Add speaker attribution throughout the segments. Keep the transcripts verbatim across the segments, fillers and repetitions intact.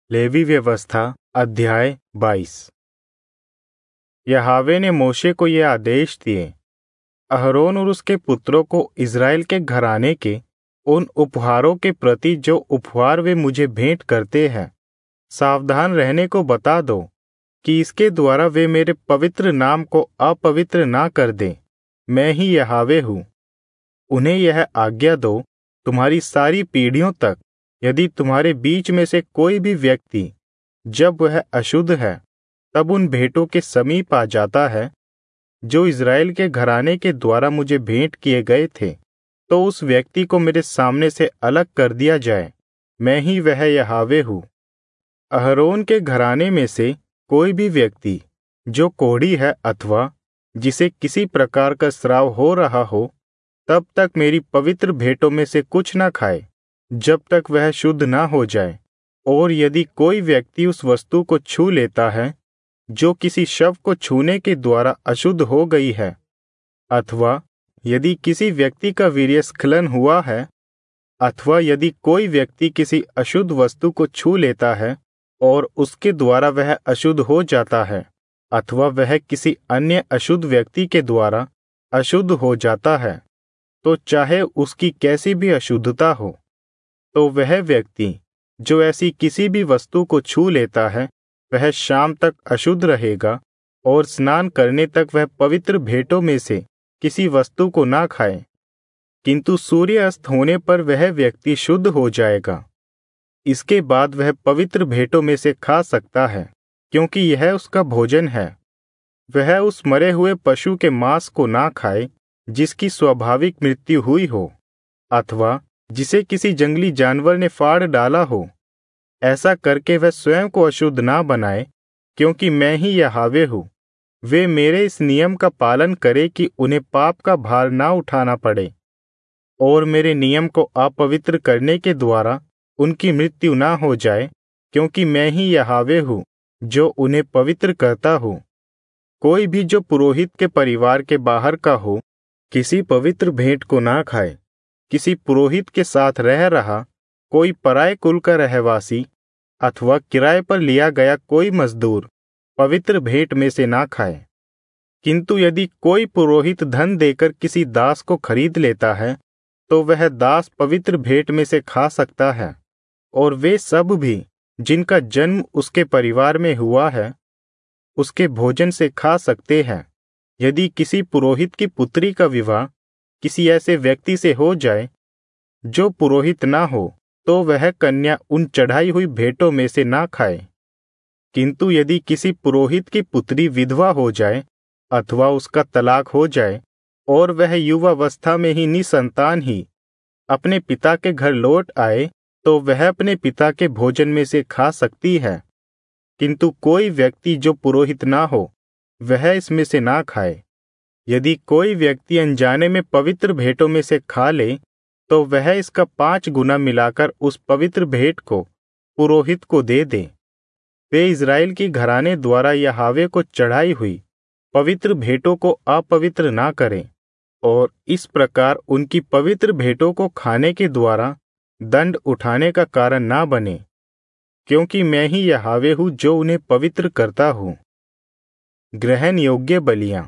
Speaker 1: Levy व्यवस्था अध्याय बाईस। यहोवा ने मोशे को ये आदेश दिए, अहरोन और उसके पुत्रों को इज़राइल के घराने के उन उपहारों के प्रति जो उपहार वे मुझे भेंट करते हैं, सावधान रहने को बता दो कि इसके द्वारा वे मेरे पवित्र नाम को अपवित्र ना कर दें। मैं ही यहोवा हूँ। उन्हें यह आज्ञा दो, तुम्हारी सारी पीढ़ियों तक यदि तुम्हारे बीच में से कोई भी व्यक्ति जब वह अशुद्ध है तब उन भेंटों के समीप आ जाता है जो इज़राइल के घराने के द्वारा मुझे भेंट किए गए थे, तो उस व्यक्ति को मेरे सामने से अलग कर दिया जाए। मैं ही वह यहोवा हूँ। अहरोन के घराने में से कोई भी व्यक्ति जो कोढ़ी है अथवा जिसे किसी प्रकार का स्राव हो रहा हो, तब तक मेरी पवित्र भेंटों में से कुछ न खाए जब तक वह शुद्ध ना हो जाए। और यदि कोई व्यक्ति उस वस्तु को छू लेता है जो किसी शव को छूने के द्वारा अशुद्ध हो गई है, अथवा यदि किसी व्यक्ति का वीर्यस्खलन हुआ है, अथवा यदि कोई व्यक्ति किसी अशुद्ध वस्तु को छू लेता है और उसके द्वारा वह अशुद्ध हो जाता है, अथवा वह किसी अन्य अशुद्ध व्यक्ति के द्वारा अशुद्ध हो जाता है, तो चाहे उसकी कैसी भी अशुद्धता हो, तो वह व्यक्ति जो ऐसी किसी भी वस्तु को छू लेता है वह शाम तक अशुद्ध रहेगा और स्नान करने तक वह पवित्र भेंटों में से किसी वस्तु को ना खाए। किंतु सूर्य अस्त होने पर वह व्यक्ति शुद्ध हो जाएगा। इसके बाद वह पवित्र भेंटों में से खा सकता है, क्योंकि यह उसका भोजन है। वह उस मरे हुए पशु के मांस को ना खाए जिसकी स्वाभाविक मृत्यु हुई हो, अथवा जिसे किसी जंगली जानवर ने फाड़ डाला हो। ऐसा करके वह स्वयं को अशुद्ध ना बनाए, क्योंकि मैं ही यहोवा हूँ। वे मेरे इस नियम का पालन करें कि उन्हें पाप का भार ना उठाना पड़े, और मेरे नियम को अपवित्र करने के द्वारा उनकी मृत्यु ना हो जाए, क्योंकि मैं ही यहोवा हूँ जो उन्हें पवित्र करता हूँ। कोई भी जो पुरोहित के परिवार के बाहर का हो, किसी पवित्र भेंट को ना खाए। किसी पुरोहित के साथ रह रहा कोई पराये कुल का रहवासी अथवा किराए पर लिया गया कोई मजदूर पवित्र भेंट में से ना खाए। किंतु यदि कोई पुरोहित धन देकर किसी दास को खरीद लेता है, तो वह दास पवित्र भेंट में से खा सकता है। और वे सब भी जिनका जन्म उसके परिवार में हुआ है, उसके भोजन से खा सकते हैं। यदि किसी पुरोहित की पुत्री का विवाह किसी ऐसे व्यक्ति से हो जाए जो पुरोहित ना हो, तो वह कन्या उन चढ़ाई हुई भेंटों में से ना खाए। किंतु यदि किसी पुरोहित की पुत्री विधवा हो जाए अथवा उसका तलाक हो जाए और वह युवावस्था में ही निसंतान ही अपने पिता के घर लौट आए, तो वह अपने पिता के भोजन में से खा सकती है। किंतु कोई व्यक्ति जो पुरोहित ना हो वह इसमें से ना खाए। यदि कोई व्यक्ति अनजाने में पवित्र भेंटों में से खा ले, तो वह इसका पांच गुना मिलाकर उस पवित्र भेंट को पुरोहित को दे दे। वे इज़राइल की घराने द्वारा यहोवा को चढ़ाई हुई पवित्र भेंटों को अपवित्र ना करें, और इस प्रकार उनकी पवित्र भेंटों को खाने के द्वारा दंड उठाने का कारण ना बने, क्योंकि मैं ही यहोवा हूँ जो उन्हें पवित्र करता हूँ। ग्रहण योग्य बलियां।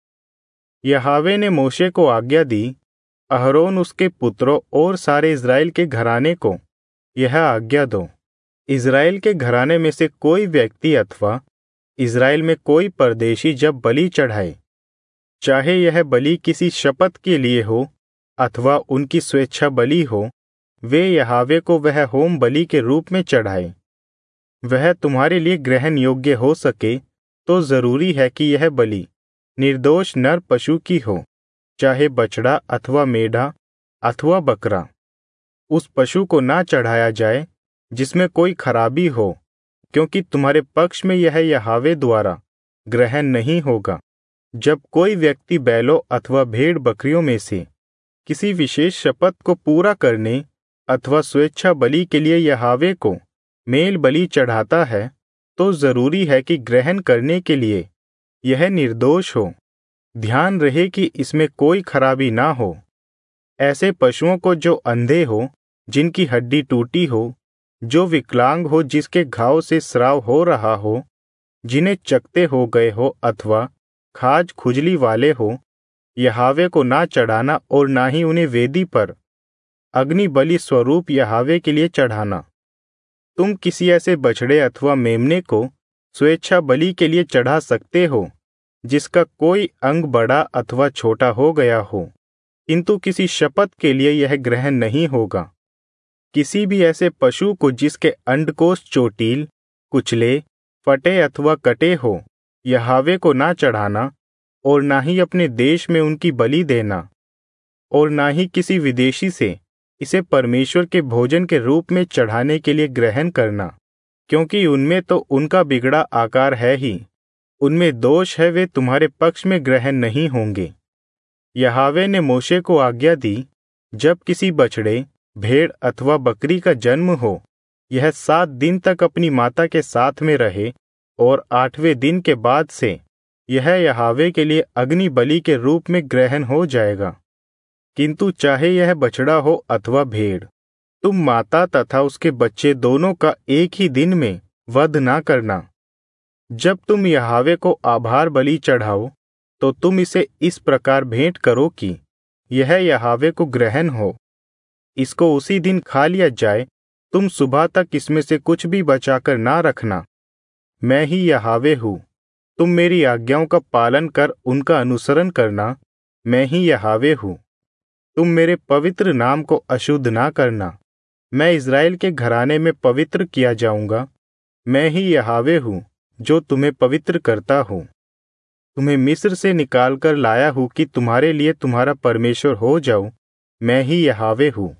Speaker 1: यहोवा ने मोशे को आज्ञा दी, अहरोन उसके पुत्रों और सारे इज़राइल के घराने को यह आज्ञा दो, इज़राइल के घराने में से कोई व्यक्ति अथवा इज़राइल में कोई परदेशी जब बलि चढ़ाए, चाहे यह बलि किसी शपथ के लिए हो अथवा उनकी स्वेच्छा बलि हो, वे यहोवा को वह होम बलि के रूप में चढ़ाए। वह तुम्हारे लिए ग्रहण योग्य हो सके तो जरूरी है कि यह बलि निर्दोष नर पशु की हो, चाहे बछड़ा अथवा मेढ़ा अथवा बकरा। उस पशु को ना चढ़ाया जाए जिसमें कोई खराबी हो, क्योंकि तुम्हारे पक्ष में यह यहोवा द्वारा ग्रहण नहीं होगा। जब कोई व्यक्ति बैलों अथवा भेड़ बकरियों में से किसी विशेष शपथ को पूरा करने अथवा स्वेच्छा बलि के लिए यहोवा को मेल बलि चढ़ाता है, तो जरूरी है कि ग्रहण करने के लिए यह निर्दोष हो। ध्यान रहे कि इसमें कोई खराबी ना हो। ऐसे पशुओं को जो अंधे हो, जिनकी हड्डी टूटी हो जो विकलांग हो, जिसके घाव से स्राव हो रहा हो, जिन्हें चकते हो गए हो अथवा खाज खुजली वाले हो, यहावे को ना चढ़ाना और ना ही उन्हें वेदी पर अग्नि बलि स्वरूप यहावे के लिए चढ़ाना। तुम किसी ऐसे बछड़े अथवा मेमने को स्वेच्छा बलि के लिए चढ़ा सकते हो जिसका कोई अंग बड़ा अथवा छोटा हो गया हो, किंतु किसी शपथ के लिए यह ग्रहण नहीं होगा। किसी भी ऐसे पशु को जिसके अंडकोश चोटील, कुचले, फटे अथवा कटे हो, यहावे को ना चढ़ाना और ना ही अपने देश में उनकी बलि देना, और ना ही किसी विदेशी से इसे परमेश्वर के भोजन के रूप में चढ़ाने के लिए ग्रहण करना, क्योंकि उनमें तो उनका बिगड़ा आकार है ही, उनमें दोष है, वे तुम्हारे पक्ष में ग्रहण नहीं होंगे। यहावे ने मोशे को आज्ञा दी, जब किसी बछड़े, भेड़ अथवा बकरी का जन्म हो, यह सात दिन तक अपनी माता के साथ में रहे और आठवें दिन के बाद से यह यहावे के लिए अग्नि बलि के रूप में ग्रहण हो जाएगा। किंतु चाहे यह बछड़ा हो अथवा भेड़, तुम माता तथा उसके बच्चे दोनों का एक ही दिन में वध ना करना। जब तुम यहावे को आभार बलि चढ़ाओ तो तुम इसे इस प्रकार भेंट करो कि यह यहावे को ग्रहण हो। इसको उसी दिन खा लिया जाए, तुम सुबह तक इसमें से कुछ भी बचाकर ना रखना। मैं ही यहावे हूँ। तुम मेरी आज्ञाओं का पालन कर उनका अनुसरण करना। मैं ही यहावे हूँ। तुम मेरे पवित्र नाम को अशुद्ध ना करना। मैं इज़राइल के घराने में पवित्र किया जाऊंगा। मैं ही यहावे हूँ जो तुम्हें पवित्र करता हूँ। तुम्हें मिस्र से निकालकर लाया हूँ कि तुम्हारे लिए तुम्हारा परमेश्वर हो जाऊं। मैं ही यहावे हूँ।